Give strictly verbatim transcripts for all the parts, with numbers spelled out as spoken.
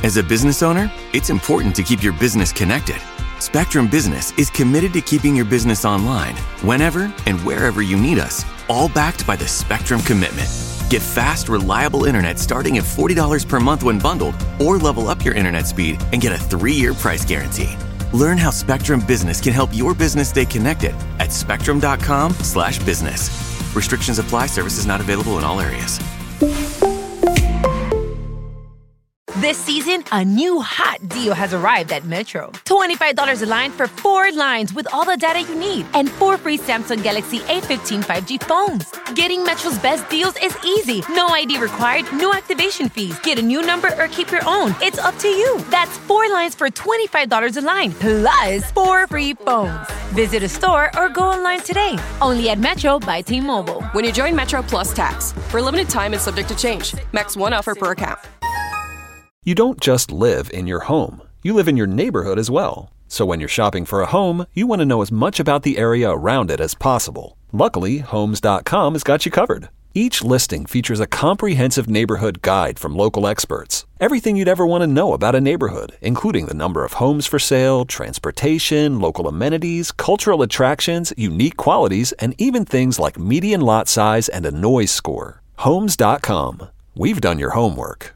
As a business owner, it's important to keep your business connected. Spectrum Business is committed to keeping your business online, whenever and wherever you need us, all backed by the Spectrum Commitment. Get fast, reliable internet starting at forty dollars per month when bundled, or level up your internet speed and get a three-year price guarantee. Learn how Spectrum Business can help your business stay connected at spectrum.com slash business. Restrictions apply. Services not available in all areas. This season, a new hot deal has arrived at Metro. twenty-five dollars a line for four lines with all the data you need and four free Samsung Galaxy A fifteen five G phones. Getting Metro's best deals is easy. No I D required, no activation fees. Get a new number or keep your own. It's up to you. That's four lines for twenty-five dollars a line, plus four free phones. Visit a store or go online today. Only at Metro by T-Mobile. When you join Metro Plus Tax, for a limited time and subject to change. Max one offer per account. You don't just live in your home. You live in your neighborhood as well. So when you're shopping for a home, you want to know as much about the area around it as possible. Luckily, Homes dot com has got you covered. Each listing features a comprehensive neighborhood guide from local experts. Everything you'd ever want to know about a neighborhood, including the number of homes for sale, transportation, local amenities, cultural attractions, unique qualities, and even things like median lot size and a noise score. Homes dot com. We've done your homework.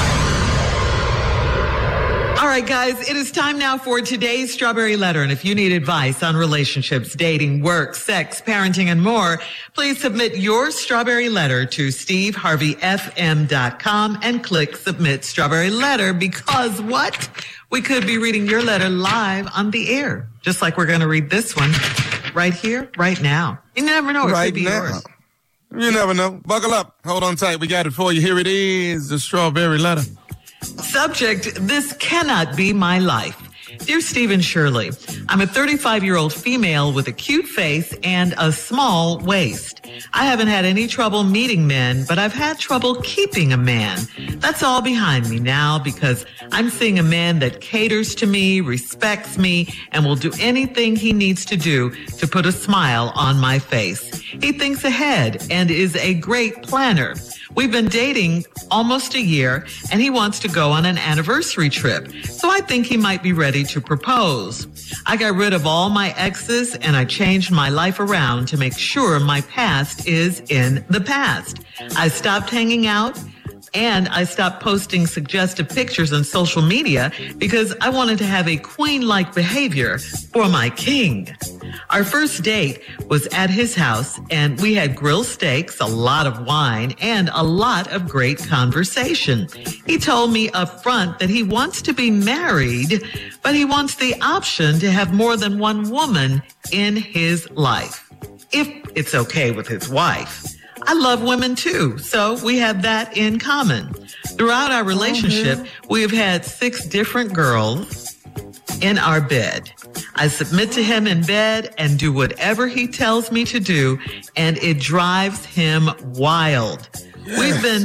All right, guys, it is time now for today's Strawberry Letter. And if you need advice on relationships, dating, work, sex, parenting, and more, please submit your Strawberry Letter to steve harvey f m dot com and click Submit Strawberry Letter, because what? We could be reading your letter live on the air, just like we're going to read this one right here, right now. You never know. It right could be now. yours. You never know. Buckle up. Hold on tight. We got it for you. Here it is, the Strawberry Letter. Subject, this cannot be my life. Dear Stephen Shirley, I'm a thirty-five-year-old female with a cute face and a small waist. I haven't had any trouble meeting men, but I've had trouble keeping a man. That's all behind me now because I'm seeing a man that caters to me, respects me, and will do anything he needs to do to put a smile on my face. He thinks ahead and is a great planner. We've been dating almost a year, and he wants to go on an anniversary trip, so I think he might be ready to propose. I got rid of all my exes, and I changed my life around to make sure my past is in the past. I stopped hanging out, and I stopped posting suggestive pictures on social media because I wanted to have a queen-like behavior for my king. Our first date was at his house, and we had grilled steaks, a lot of wine, and a lot of great conversation. He told me up front that he wants to be married, but he wants the option to have more than one woman in his life, if it's okay with his wife. I love women too, so we have that in common. Throughout our relationship, oh, we have had six different girls in our bed. I submit to him in bed and do whatever he tells me to do, and it drives him wild. Yes, We've been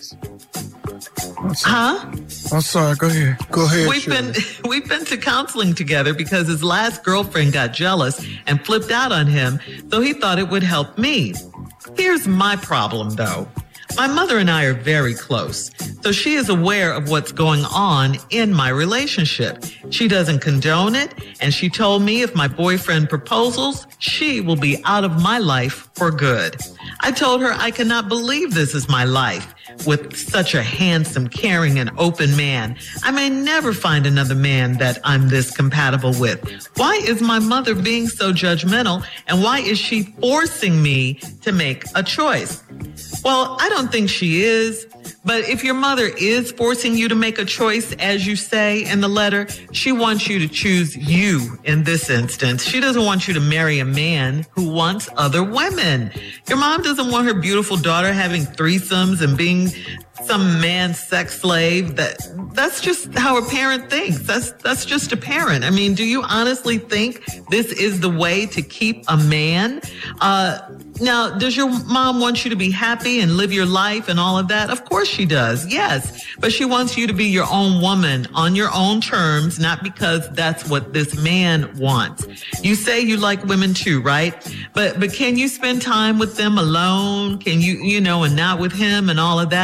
to, huh? I'm sorry. Go ahead. Go ahead. We've Shirley. been we've been to counseling together because his last girlfriend got jealous and flipped out on him, so he thought it would help me. Here's my problem, though. My mother and I are very close, so she is aware of what's going on in my relationship. She doesn't condone it, and she told me if my boyfriend proposes, she will be out of my life for good. I told her I cannot believe this is my life with such a handsome, caring, and open man. I may never find another man that I'm this compatible with. Why is my mother being so judgmental, and why is she forcing me to make a choice? Well, I don't think she is, but if your mother is forcing you to make a choice, as you say in the letter, she wants you to choose you in this instance. She doesn't want you to marry a man who wants other women. Your mom doesn't want her beautiful daughter having threesomes and being some man's sex slave. That that's just how a parent thinks. That's that's just a parent. I mean, do you honestly think this is the way to keep a man? Uh, now, does your mom want you to be happy and live your life and all of that? Of course she does. Yes. But she wants you to be your own woman on your own terms, not because that's what this man wants. You say you like women too, right? But, but can you spend time with them alone? Can you, you know, and not with him and all of that? I, I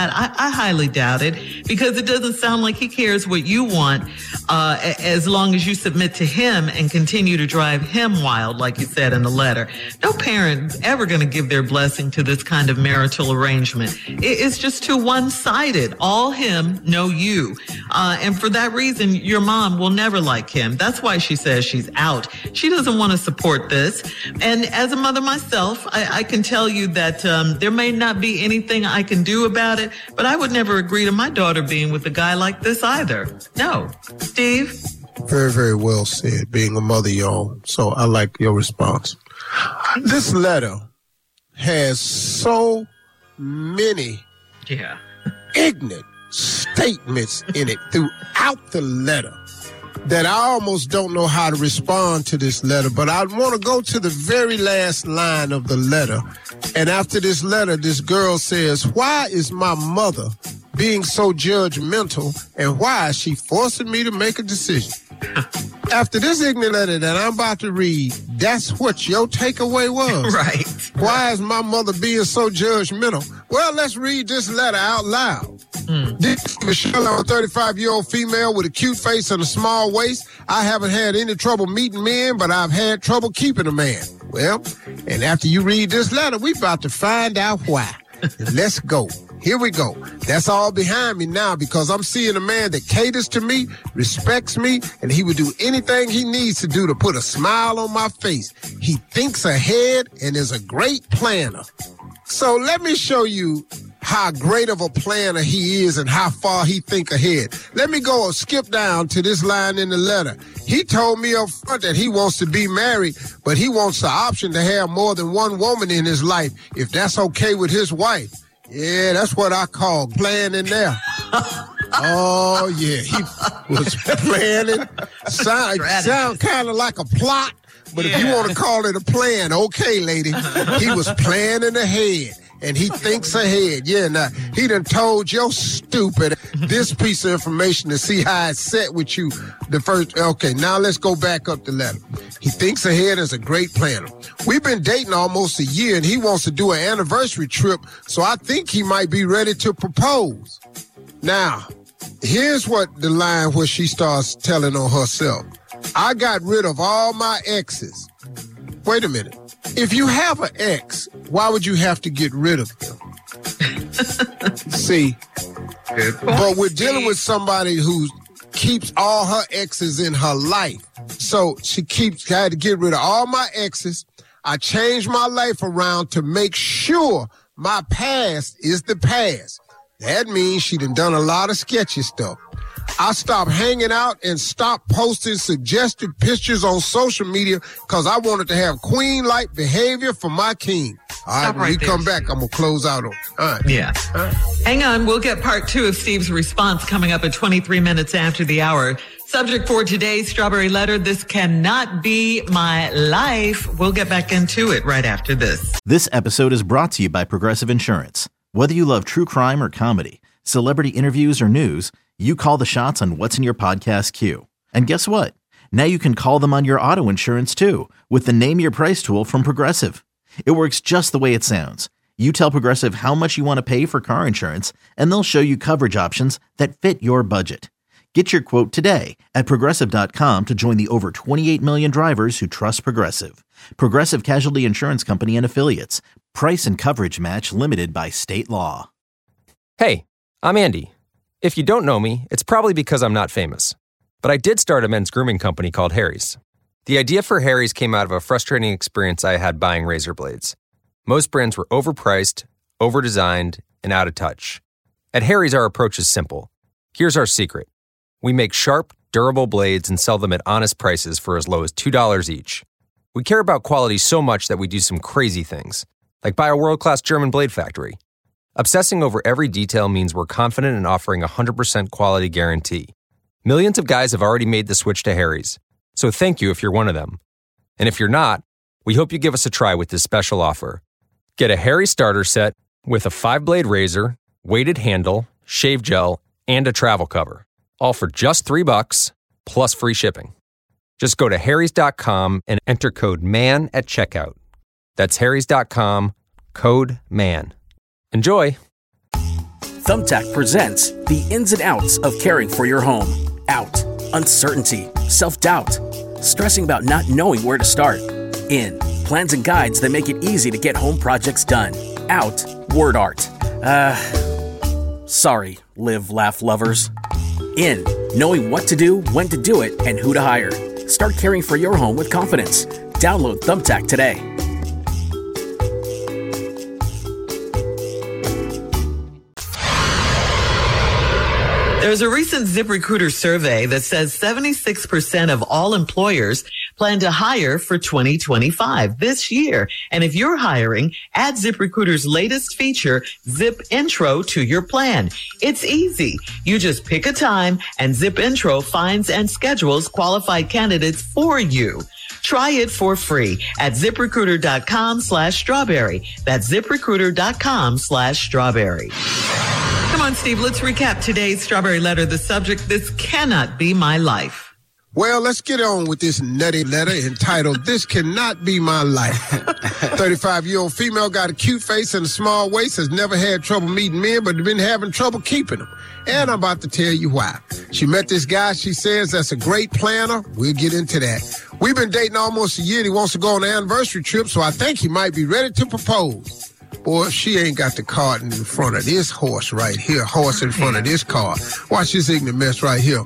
I highly doubt it, because it doesn't sound like he cares what you want, uh, as long as you submit to him and continue to drive him wild, like you said in the letter. No parent is ever going to give their blessing to this kind of marital arrangement. It's just too one-sided. All him, no you. Uh, and for that reason, your mom will never like him. That's why she says she's out. She doesn't want to support this. And as a mother myself, I, I can tell you that um, there may not be anything I can do about it, but I would never agree to my daughter being with a guy like this either. No. Steve? Very, very well said, being a mother, y'all. So I like your response. This letter has so many yeah. ignorant statements in it throughout the letter that I almost don't know how to respond to this letter, but I want to go to the very last line of the letter. And after this letter, this girl says, why is my mother being so judgmental, and why is she forcing me to make a decision? After this ignorant letter that I'm about to read, that's what your takeaway was. Right. Why is my mother being so judgmental? Well, let's read this letter out loud. Mm. This Michelle, I'm a thirty-five-year-old female with a cute face and a small waist. I haven't had any trouble meeting men, but I've had trouble keeping a man. Well, and after you read this letter, we about to find out why. Let's go. Here we go. That's all behind me now, because I'm seeing a man that caters to me, respects me, and he would do anything he needs to do to put a smile on my face. He thinks ahead and is a great planner. So let me show you how great of a planner he is and how far he think ahead. Let me go skip down to this line in the letter. He told me up front that he wants to be married, but he wants the option to have more than one woman in his life, if that's okay with his wife. Yeah, that's what I call planning there. Oh, yeah, he was planning. Sound, sound kind of like a plot, but yeah. If you want to call it a plan, okay, lady. He was planning ahead, and he thinks ahead. Yeah, now, he done told your stupid this piece of information to see how it's set with you the first. Okay, now let's go back up the letter. He thinks ahead as a great planner. We've been dating almost a year, and he wants to do an anniversary trip, so I think he might be ready to propose. Now, here's what the line where she starts telling on herself. I got rid of all my exes. Wait a minute. If you have an ex, why would you have to get rid of them? See, but we're dealing with somebody who keeps all her exes in her life. So she keeps, had to get rid of all my exes. I changed my life around to make sure my past is the past. That means she done done a lot of sketchy stuff. I stopped hanging out and stopped posting suggestive pictures on social media because I wanted to have queen-like behavior for my king. All right, when right we there, come back, I'm going to close out on it. All right. Yeah. All right. Hang on. We'll get part two of Steve's response coming up at twenty-three minutes after the hour. Subject for today's Strawberry Letter, this cannot be my life. We'll get back into it right after this. This episode is brought to you by Progressive Insurance. Whether you love true crime or comedy, celebrity interviews or news, you call the shots on what's in your podcast queue. And guess what? Now you can call them on your auto insurance too with the Name Your Price tool from Progressive. It works just the way it sounds. You tell Progressive how much you want to pay for car insurance, and they'll show you coverage options that fit your budget. Get your quote today at Progressive dot com to join the over twenty-eight million drivers who trust Progressive. Progressive Casualty Insurance Company and Affiliates. Price and coverage match limited by state law. Hey, I'm Andy. If you don't know me, it's probably because I'm not famous. But I did start a men's grooming company called Harry's. The idea for Harry's came out of a frustrating experience I had buying razor blades. Most brands were overpriced, overdesigned, and out of touch. At Harry's, our approach is simple. Here's our secret. We make sharp, durable blades and sell them at honest prices for as low as two dollars each. We care about quality so much that we do some crazy things, like buy a world-class German blade factory. Obsessing over every detail means we're confident in offering a one hundred percent quality guarantee. Millions of guys have already made the switch to Harry's, so thank you if you're one of them. And if you're not, we hope you give us a try with this special offer. Get a Harry's starter set with a five-blade razor, weighted handle, shave gel, and a travel cover. All for just three bucks, plus free shipping. Just go to harrys dot com and enter code MAN at checkout. That's harrys dot com, code MAN. Enjoy! Thumbtack presents the ins and outs of caring for your home. Out, uncertainty, self-doubt, stressing about not knowing where to start. In, plans and guides that make it easy to get home projects done. Out, word art. Uh, sorry, live, laugh lovers. In, knowing what to do, when to do it, and who to hire. Start caring for your home with confidence. Download Thumbtack today. There's a recent ZipRecruiter survey that says seventy-six percent of all employers plan to hire for twenty twenty-five this year. And if you're hiring, add ZipRecruiter's latest feature, Zip Intro, to your plan. It's easy. You just pick a time and Zip Intro finds and schedules qualified candidates for you. Try it for free at ZipRecruiter.com slash strawberry. That's ZipRecruiter.com slash strawberry. Come on, Steve, let's recap today's Strawberry Letter. The subject, this cannot be my life. Well, let's get on with this nutty letter entitled, This Cannot Be My Life. thirty-five-year-old female got a cute face and a small waist, has never had trouble meeting men, but been having trouble keeping them. And I'm about to tell you why. She met this guy, she says, that's a great planner. We'll get into that. We've been dating almost a year. He wants to go on an anniversary trip, so I think he might be ready to propose. Boy, she ain't got the cart in front of this horse right here. Horse in front of this car. Watch this ignorant mess right here.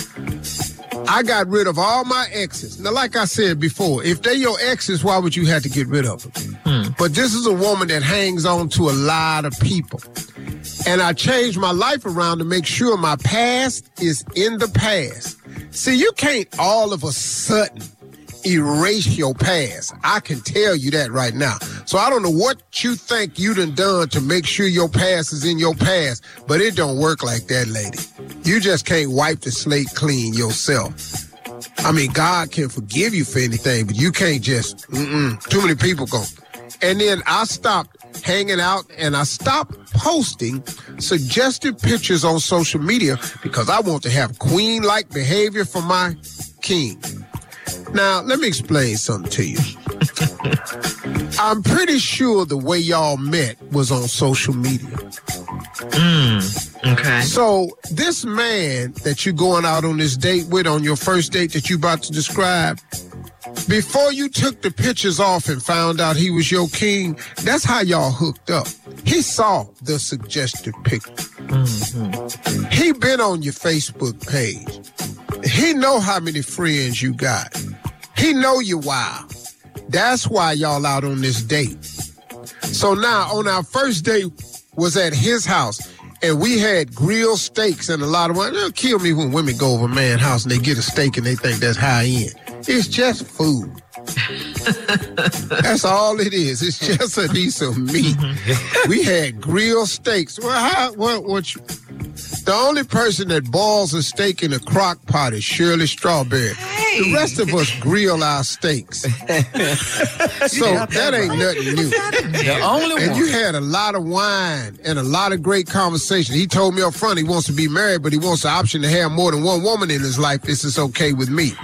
I got rid of all my exes. Now, like I said before, if they're your exes, why would you have to get rid of them? Hmm. But this is a woman that hangs on to a lot of people. And I changed my life around to make sure my past is in the past. See, you can't all of a sudden erase your past. I can tell you that right now. So I don't know what you think you done done to make sure your past is in your past, but it don't work like that, lady. You just can't wipe the slate clean yourself. I mean, God can forgive you for anything, but you can't just, mm-mm, too many people go. And then I stopped hanging out and I stopped posting suggestive pictures on social media because I want to have queen-like behavior for my king. Now, let me explain something to you. I'm pretty sure the way y'all met was on social media. Mm, okay. So this man that you're going out on this date with, on your first date that you about to describe, before you took the pictures off and found out he was your king, that's how y'all hooked up. He saw the suggestive picture. Mm-hmm. He been on your Facebook page. He know how many friends you got. He know you wild. That's why y'all out on this date. So now, on our first date was at his house, and we had grilled steaks and a lot of money. It'll kill me when women go over a man's house and they get a steak and they think that's high end. It's just food. That's all it is. It's just a piece of meat. We had grilled steaks. Well, how, what, what you... The only person that boils a steak in a crock pot is Shirley Strawberry. Hey. The rest of us grill our steaks. So that ain't nothing new. The only and one. You had a lot of wine and a lot of great conversation. He told me up front he wants to be married, but he wants the option to have more than one woman in his life. This is okay with me.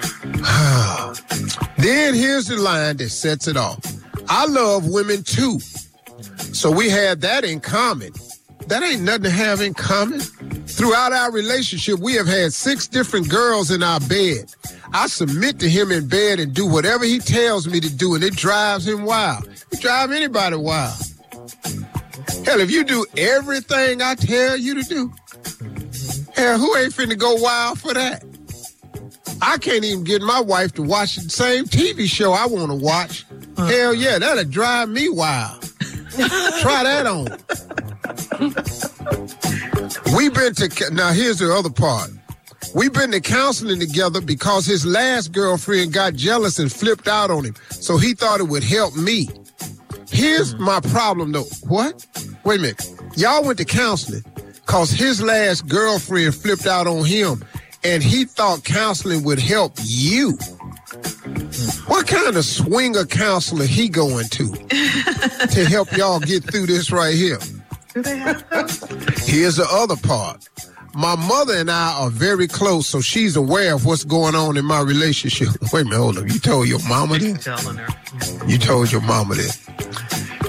Then here's the line that sets it off. I love women too. So we had that in common. That ain't nothing to have in common. Throughout our relationship, we have had six different girls in our bed. I submit to him in bed and do whatever he tells me to do, and it drives him wild. It drives anybody wild. Hell, if you do everything I tell you to do, hell, who ain't finna go wild for that? I can't even get my wife to watch the same T V show I want to watch. Uh, hell yeah, that'll drive me wild. Try that on. We've been to, now here's the other part. We've been to counseling together because his last girlfriend got jealous and flipped out on him. So he thought it would help me. Here's my problem though. What? Wait a minute. Y'all went to counseling because his last girlfriend flipped out on him and he thought counseling would help you. What kind of swinger counselor he going to to help y'all get through this right here? Do they have that? Here's the other part. My mother and I are very close, so she's aware of what's going on in my relationship. Wait a minute, hold up. You told your mama this? Telling her. You told your mama this.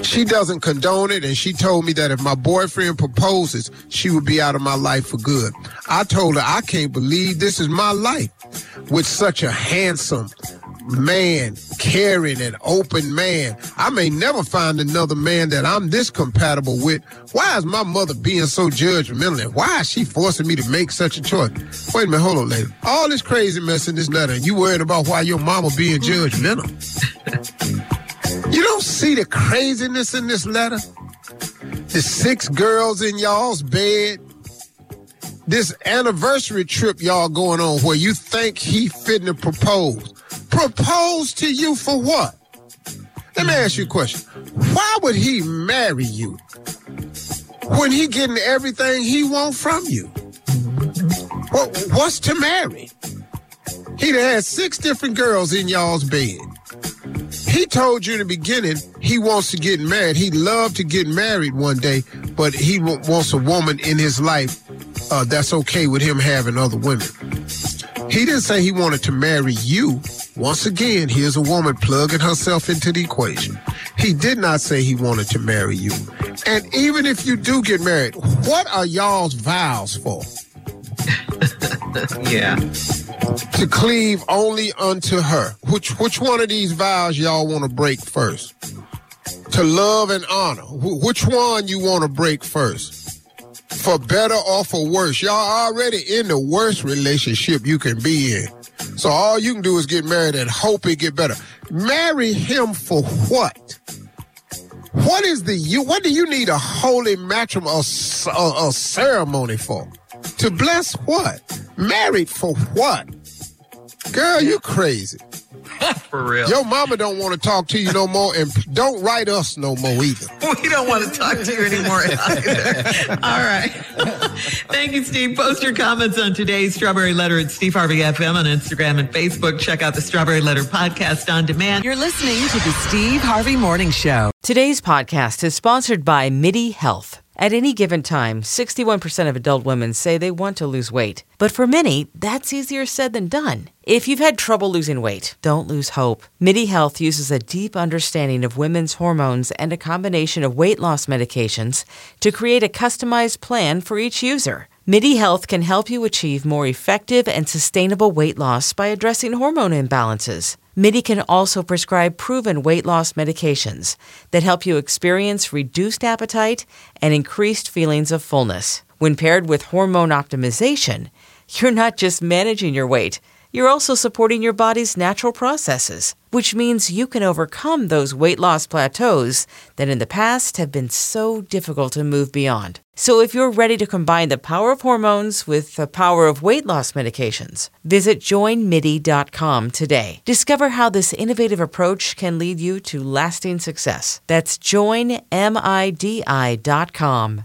She doesn't condone it, and she told me that if my boyfriend proposes, she would be out of my life for good. I told her, I can't believe this is my life with such a handsome man, caring and open man. I may never find another man that I'm this compatible with. Why is my mother being so judgmental? And why is she forcing me to make such a choice? Wait a minute, hold on, lady. All this crazy mess in this letter, and you worried about why your mama being judgmental? You don't see the craziness in this letter? The six girls in y'all's bed. This anniversary trip y'all going on where you think he fitting to propose. Propose to you for what? Let me ask you a question. Why would he marry you when he getting everything he want from you? What, what's to marry? He done had six different girls in y'all's bed. He told you in the beginning he wants to get married. He'd love to get married one day, but he w- wants a woman in his life uh, that's okay with him having other women. He didn't say he wanted to marry you. Once again, here's a woman plugging herself into the equation. He did not say he wanted to marry you. And even if you do get married, what are y'all's vows for? Yeah. To cleave only unto her. Which which one of these vows y'all want to break first? To love and honor. Wh- which one you want to break first? For better or for worse? Y'all already in the worst relationship you can be in. So all you can do is get married and hope it get better. Marry him for what? What is the you? What do you need a holy matrimony, a, a, a ceremony for? To bless what? Married for what? Girl, you crazy. For real. Your mama don't want to talk to you no more, and don't write us no more either. We don't want to talk to you anymore either. All right. Thank you, Steve. Post your comments on today's Strawberry Letter at Steve Harvey F M on Instagram and Facebook. Check out the Strawberry Letter podcast on demand. You're listening to the Steve Harvey Morning Show. Today's podcast is sponsored by MIDI Health. At any given time, sixty-one percent of adult women say they want to lose weight. But for many, that's easier said than done. If you've had trouble losing weight, don't lose hope. MIDI Health uses a deep understanding of women's hormones and a combination of weight loss medications to create a customized plan for each user. MIDI Health can help you achieve more effective and sustainable weight loss by addressing hormone imbalances. MIDI can also prescribe proven weight loss medications that help you experience reduced appetite and increased feelings of fullness. When paired with hormone optimization, you're not just managing your weight, you're also supporting your body's natural processes, which means you can overcome those weight loss plateaus that in the past have been so difficult to move beyond. So if you're ready to combine the power of hormones with the power of weight loss medications, visit join midi dot com today. Discover how this innovative approach can lead you to lasting success. That's join midi dot com.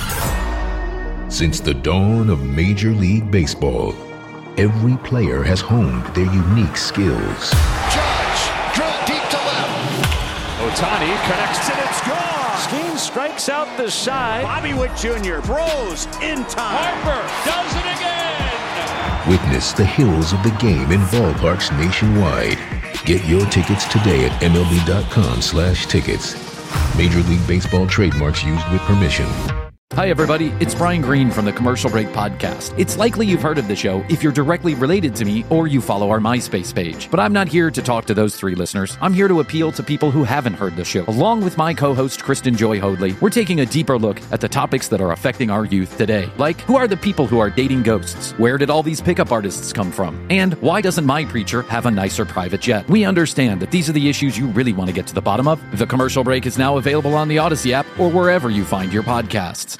Since the dawn of Major League Baseball, every player has honed their unique skills. Judge, drill deep to left. Ohtani connects and it's gone. Skeen strikes out the side. Bobby Witt Junior throws in time. Harper does it again. Witness the hills of the game in ballparks nationwide. Get your tickets today at M L B dot com slash tickets. Major League Baseball trademarks used with permission. Hi, everybody. It's Brian Green from the Commercial Break Podcast. It's likely you've heard of the show if you're directly related to me or you follow our MySpace page. But I'm not here to talk to those three listeners. I'm here to appeal to people who haven't heard the show. Along with my co-host, Kristen Joy Hoadley, we're taking a deeper look at the topics that are affecting our youth today. Like, who are the people who are dating ghosts? Where did all these pickup artists come from? And why doesn't my preacher have a nicer private jet? We understand that these are the issues you really want to get to the bottom of. The Commercial Break is now available on the Odyssey app or wherever you find your podcasts.